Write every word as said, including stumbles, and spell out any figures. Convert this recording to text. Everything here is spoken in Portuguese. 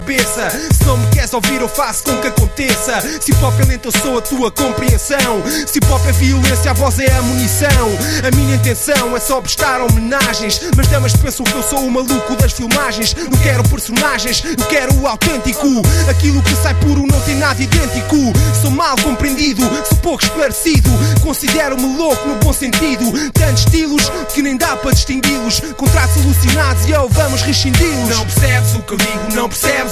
cabeça. Se não me queres ouvir eu faço com que aconteça. Se hip hop é lento eu sou a tua compreensão. Se hip hop é violência a voz é a munição. A minha intenção é só prestar homenagens, mas damas pensam que eu sou o maluco das filmagens. Não quero personagens, eu quero o autêntico. Aquilo que sai puro não tem nada idêntico. Sou mal compreendido, sou pouco esclarecido. Considero-me louco no bom sentido. Tantos estilos que nem dá para distingui-los. Contratos alucinados e eu vamos rescindi-los. Não percebes o que eu digo, não percebes